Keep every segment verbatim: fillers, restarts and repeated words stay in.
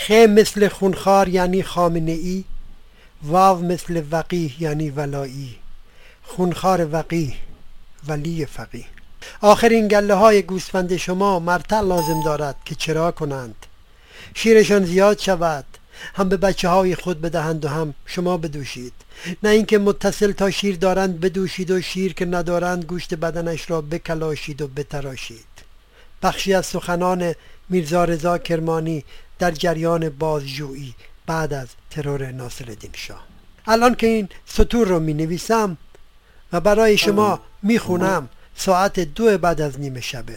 خ مثل خونخوار یعنی خامنه ای، واو مثل وقیح یعنی ولایی. خونخوار وقیح، ولی فقیه. آخرین گله های گوسفند شما مرتع لازم دارد که چرا کنند، شیرشان زیاد شود، هم به بچه های خود بدهند و هم شما بدوشید، نه اینکه متصل تا شیر دارند بدوشید و شیر که ندارند گوشت بدنش را بکلاشید و بتراشید. بخشی از سخنان میرزا رضا کرمانی در جریان بازجویی بعد از ترور ناصرالدین شاه. الان که این سطور رو می نویسم و برای شما می خونم ساعت دو بعد از نیمه شبه.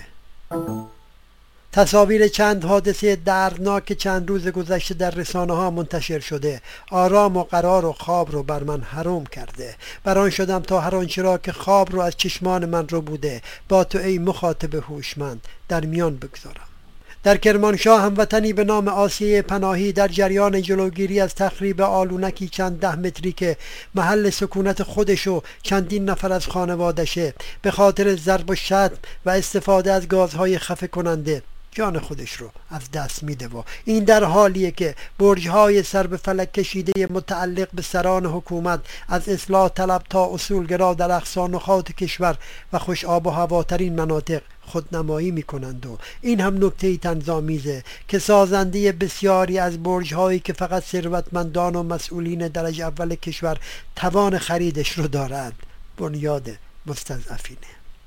تصاویر چند حادثه دردناک چند روز گذشته در رسانه ها منتشر شده، آرام و قرار و خواب رو بر من حرام کرده. بران شدم تا هر آنچه را که خواب رو از چشمان من رو بوده با تو ای مخاطب هوشمند در میان بگذارم. در کرمانشاه هموطنی به نام آسیه پناهی در جریان جلوگیری از تخریب آلونکی چند ده متری که محل سکونت خودش و چندین نفر از خانوادشه به خاطر ضرب و شتم و استفاده از گازهای خفه کننده جان خودش رو از دست میده و این در حالیه که برج‌های سر به فلک کشیده متعلق به سران حکومت از اصلاح طلب تا اصولگرا در اقصی نقاط کشور و خوش آب و هواترین مناطق خودنمایی میکنند و این هم نکته طنزآمیزه که سازنده بسیاری از برج‌هایی که فقط ثروتمندان و مسئولین درجه اول کشور توان خریدش رو دارند بنیاد مستضعفینه.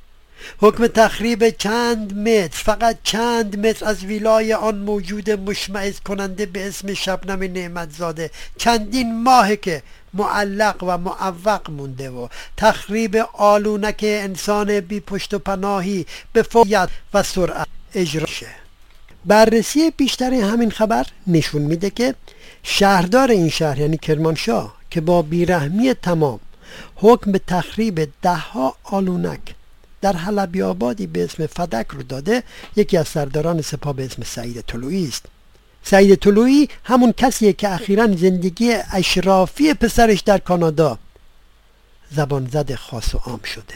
حکم تخریب چند متر، فقط چند متر از ویلای آن موجود مشمئز کننده به اسم شبنم نعمتزاده چندین ماهه که معلق و معوق مونده و تخریب آلونک انسان بی پشت و پناهی به فوریت و سرعت اجرا شه. بررسی بیشتر همین خبر نشون میده که شهردار این شهر یعنی کرمانشاه که با بیرحمی تمام حکم به تخریب ده ها آلونک در حلبی آبادی به اسم فدک رو داده، یکی از سرداران سپاه به اسم سعید طلویی است. سعید طلویی همون کسیه که اخیراً زندگی اشرافی پسرش در کانادا زبان زد خاص و عام شده.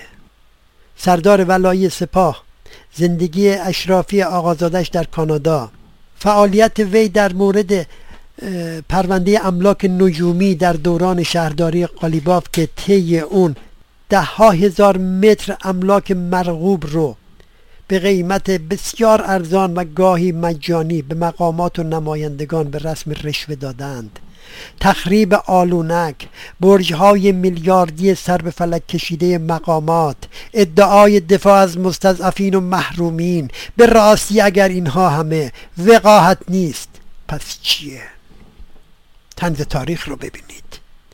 سردار ولایی سپاه، زندگی اشرافی آقازادش در کانادا، فعالیت وی در مورد پرونده املاک نجومی در دوران شهرداری قالیباف که طی اون ده ها هزار متر املاک مرغوب رو به قیمت بسیار ارزان و گاهی مجانی به مقامات و نمایندگان به رسم رشوه دادند. تخریب آلونک، برج‌های میلیاردی سر به فلک کشیده مقامات، ادعای دفاع از مستضعفین و محرومین. به راستی اگر اینها همه وقاحت نیست پس چیه؟ طنز تاریخ رو ببینید.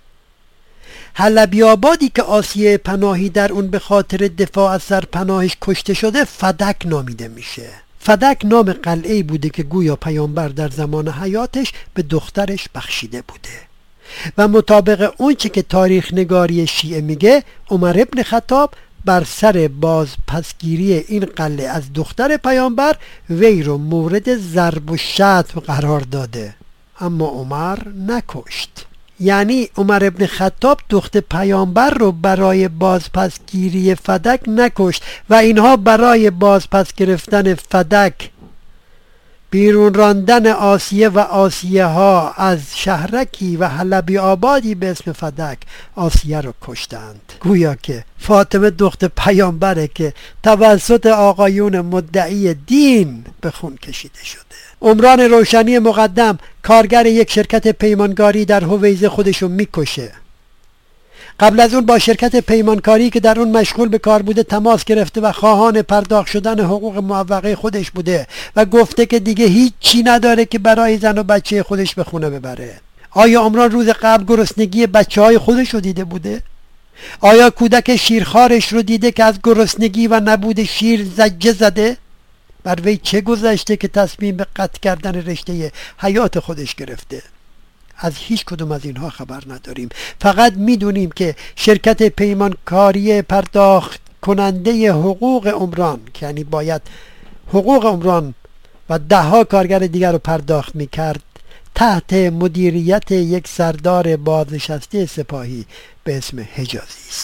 حلبی آبادی که آسیه پناهی در اون به خاطر دفاع از سرپناهش کشته شده فدک نامیده میشه. فدک نام قلعه‌ای بوده که گویا پیامبر در زمان حیاتش به دخترش بخشیده بوده و مطابق اون چه که تاریخ نگاری شیعه میگه عمر ابن خطاب بر سر بازپسگیری این قلعه از دختر پیامبر وی رو مورد ضرب و شتم قرار داده، اما عمر نکشت. یعنی عمر ابن خطاب دخت پیامبر رو برای بازپسگیری فدک نکشت و اینها برای بازپس گرفتن فدک، بیرون راندن آسیه و آسیه ها از شهرکی و حلبی آبادی به اسم فدک آسیه رو کشتند. گویا که فاطمه دخت پیامبره که توسط آقایون مدعی دین به خون کشیده شده. عمران روشنی مقدم کارگر یک شرکت پیمانکاری در هویزه خودشو میکشه. قبل از اون با شرکت پیمانکاری که در اون مشغول به کار بوده تماس گرفته و خواهان پرداخت شدن حقوق معوقه خودش بوده و گفته که دیگه هیچ چی نداره که برای زن و بچه خودش به خونه ببره. آیا عمران روز قبل گرسنگی بچه های خودش رو دیده بوده؟ آیا کودک شیرخوارش رو دیده که از گرسنگی و نبود شیر زجه زده؟ بر وی چه گذشته که تصمیم به قطع کردن رشته حیات خودش گرفته؟ از هیچ کدوم از اینها خبر نداریم. فقط میدونیم که شرکت پیمانکاری پرداخت کننده حقوق عمران که یعنی باید حقوق عمران و ده ها کارگر دیگر رو پرداخت میکرد تحت مدیریت یک سردار بازنشسته سپاهی به اسم حجازی است.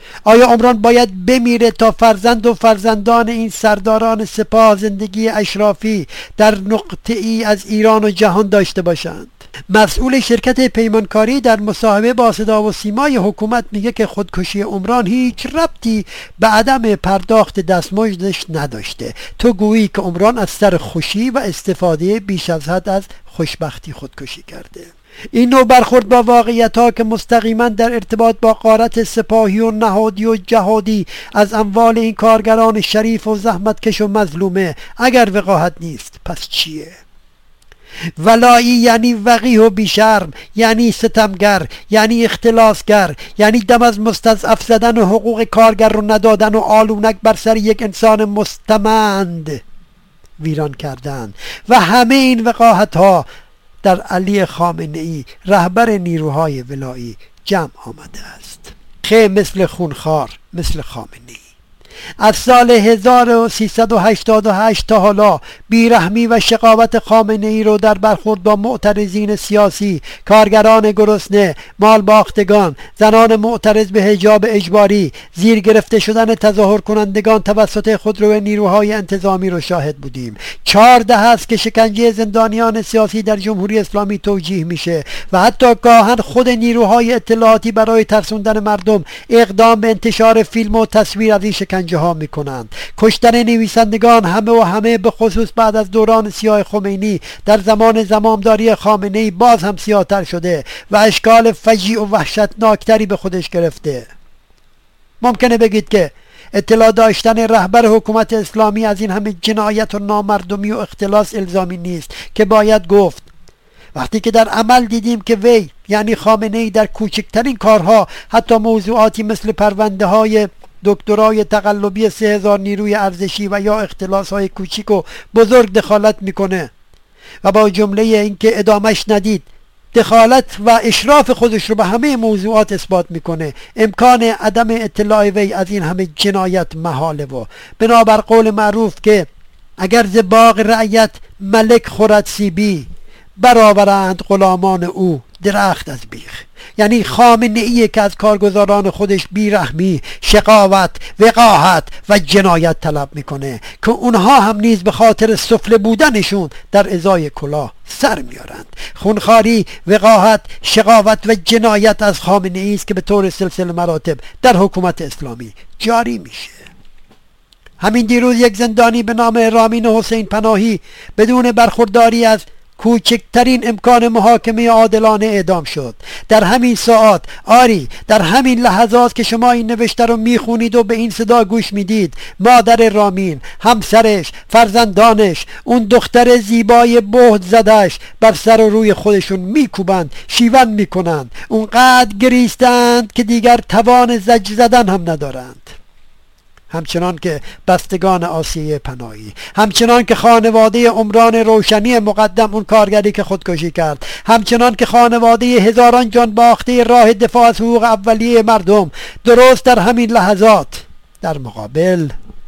آیا عمران باید بمیره تا فرزند و فرزندان این سرداران سپاه زندگی اشرافی در نقطه ای از ایران و جهان داشته باشند؟ مسئول شرکت پیمانکاری در مصاحبه با صدا و سیمای حکومت میگه که خودکشی عمران هیچ ربطی به عدم پرداخت دستمزدش نداشته. تو گویی که عمران از سر خوشی و استفاده بیش از حد از خوشبختی خودکشی کرده. این نوع برخورد با واقعیت ها که مستقیما در ارتباط با غارت سپاهی و نهادی و جهادی از اموال این کارگران شریف و زحمتکش و مظلومه، اگر وقاحت نیست پس چیه؟ ولایی یعنی وقیح و بیشرم، یعنی ستمگر، یعنی اختلاسگر، یعنی دم از مستضعف زدن و حقوق کارگر رو ندادن و آلونک بر سر یک انسان مستمند ویران کردن. و همه این وقاحت ها در علی خامنه ای رهبر نیروهای ولایی جمع آمده است. خیلی مثل خونخوار، مثل خامنه ای. از سال هزار و سیصد و هشتاد و هشت تا حالا بیرحمی و شقاوت خامنه ای رو در برخورد با معترضین سیاسی، کارگران گرسنه، مالباختگان، زنان معترض به حجاب اجباری، زیر گرفته شدن تظاهر کنندگان توسط خودرو نیروهای انتظامی رو شاهد بودیم. چهار دهه است که شکنجه زندانیان سیاسی در جمهوری اسلامی توجیه میشه و حتی گاهن خود نیروهای اطلاعاتی برای ترسوندن مردم اقدام به انتشار فیلم و تصویر از این شکنجه ها میکنند. کشتن نویسندگان همه و همه به خصوص بعد از دوران سیاه خمینی در زمان زمامداری خامنه ای باز هم سیاه‌تر شده و اشکال فجیع و وحشتناکتری به خودش گرفته. ممکنه بگید که اطلاع داشتن رهبر حکومت اسلامی از این همه جنایت و نامردمی و اختلاس الزامی نیست، که باید گفت وقتی که در عمل دیدیم که وی یعنی خامنه ای در کوچکترین کارها، حتی موضوعاتی مثل پرونده های دکترای تقلبی سه هزار نیروی ارزشی و یا اختلاس های کوچیک و بزرگ دخالت میکنه و با جمله اینکه ادامش ندید دخالت و اشراف خودش رو به همه موضوعات اثبات میکنه، امکان عدم اطلاع وی از این همه جنایت محاله. و بنابر قول معروف که اگر ز باغ رعیت ملک خورد سیبی، برآورند غلامان او درخت از بیخ. یعنی خامنه ای که از کارگزاران خودش بیرحمی، شقاوت، وقاحت و جنایت طلب میکنه که اونها هم نیز به خاطر سفله بودنشون در ازای کلاه سر میارند. خونخواری، وقاحت، شقاوت و جنایت از خامنه ای است که به طور سلسله مراتب در حکومت اسلامی جاری میشه. همین دیروز یک زندانی به نام رامین حسین پناهی بدون برخورداری از کوچکترین امکان محاکمه عادلانه اعدام شد. در همین ساعات، آری در همین لحظات که شما این نوشته رو میخونید و به این صدا گوش میدید، مادر رامین، همسرش، فرزندانش، اون دختر زیبای بهت زدش بر سر و روی خودشون میکوبند، شیون میکنند، اونقدر گریستند که دیگر توان زج زدن هم ندارند. همچنان که بستگان آسیه پناهی، همچنان که خانواده عمران روشنی مقدم، اون کارگری که خودکشی کرد، همچنان که خانواده هزاران جان باخته راه دفاع از حقوق اولیه مردم، درست در همین لحظات در مقابل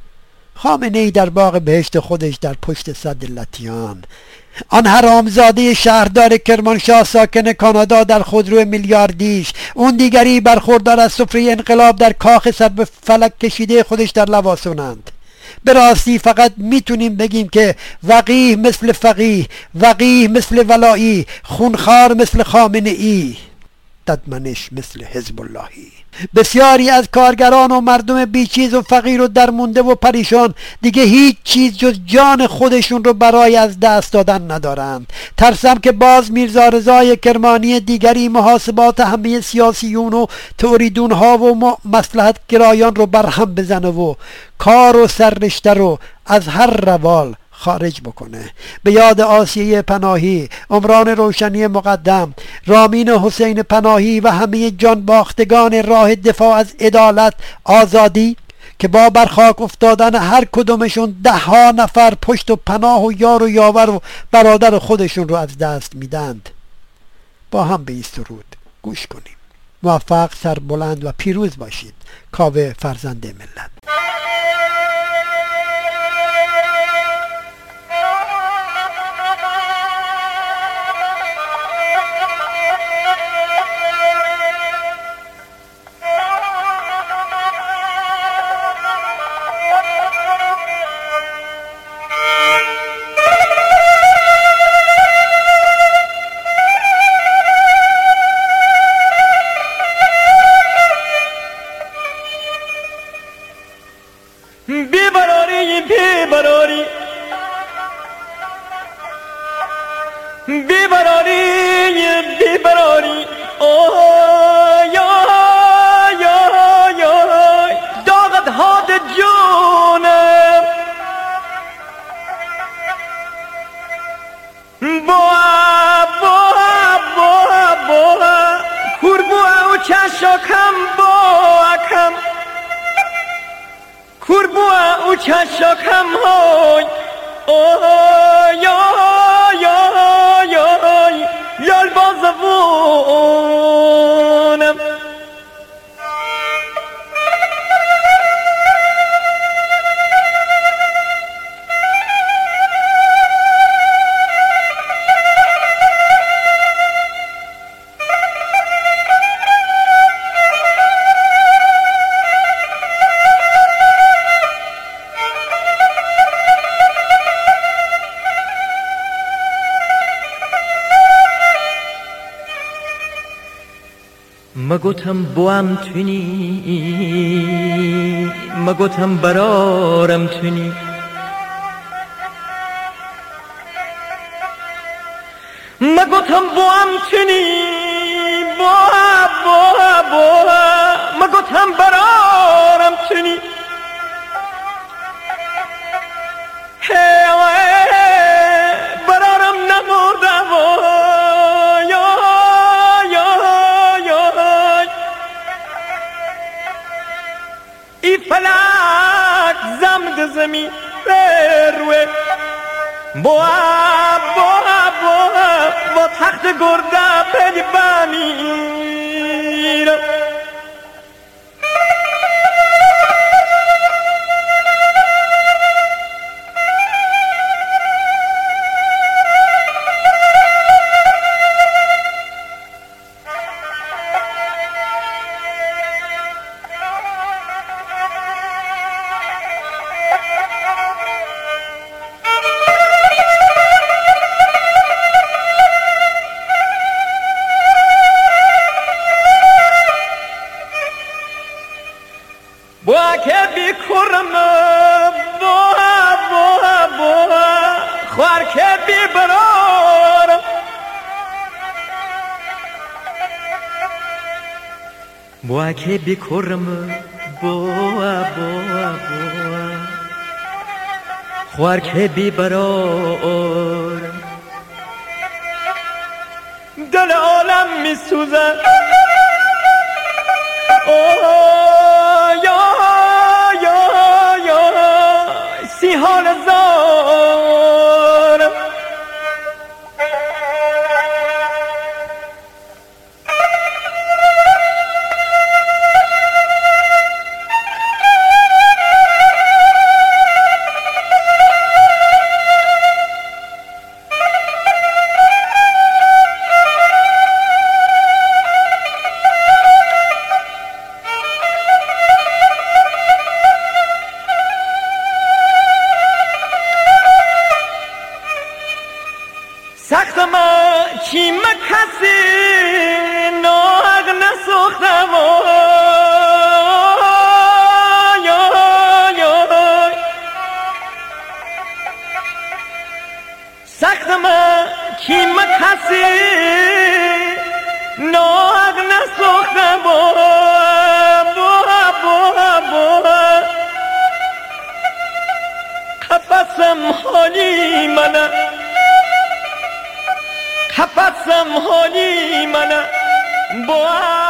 خامنه ای در باغ بهشت خودش در پشت سد لطیان، آن حرامزاده شهردار کرمانشاه ساکن کانادا در خودرو میلیاردیش، اون دیگری برخوردار از سفره انقلاب در کاخ سر به فلک کشیده خودش در لواسونند. به راستی فقط میتونیم بگیم که وقیح مثل فقیه، وقیح مثل ولایی، خونخوار مثل خامنه ای، ددمنش مثل حزب اللهی. بسیاری از کارگران و مردم بیچیز و فقیر و درمونده و پریشان دیگه هیچ چیز جز جان خودشون رو برای از دست دادن ندارند. ترسم که باز میرزا رضای کرمانی دیگری محاسبات همه سیاسیون و توریدون ها و مصلحت گرایان رو برهم بزنه و کار و سررشته رو از هر روال خارج بکنه. به یاد آسیه پناهی، عمران روشنی مقدم، رامین حسین پناهی و همه جان باختگان راه دفاع از عدالت، آزادی که با برخاک افتادن هر کدومشون ده ها نفر پشت و پناه و یار و یاور و برادر خودشون رو از دست میدند، با هم به این سرود گوش کنیم. موفق، سربلند و پیروز باشید. کاوه فرزند ملت. بیبراری بیبراری اوی اوی اوی اوی داغت هاد جونم بوا بوا بوا بوا کور بوا و چشاکم بوا کم کور بوا و چشاکم های اوی اوی اوی اوی لال بازوونم مگوتم بوام تونی مگوتم برارم تونی مگوتم بوام تونی بوا بوا بوا مگوتم برارم تونی برارم نمردم ای فلک زمد زمین بروه بوا بوا بوا با تخت گرده پلی بمیرم بوا که بی کرم بوا بوا بوا خوار که بی برارم بوا که بی کرم بوا بوا بوا خوار که بی برارم دل عالم می سوزن سی حال زارم سختم کیم کسی ناغ نسوختم سختم کیم کسی ناغ نسوختم بوا بوا بوا قفصم حالی منه قفصم حالی منه بوا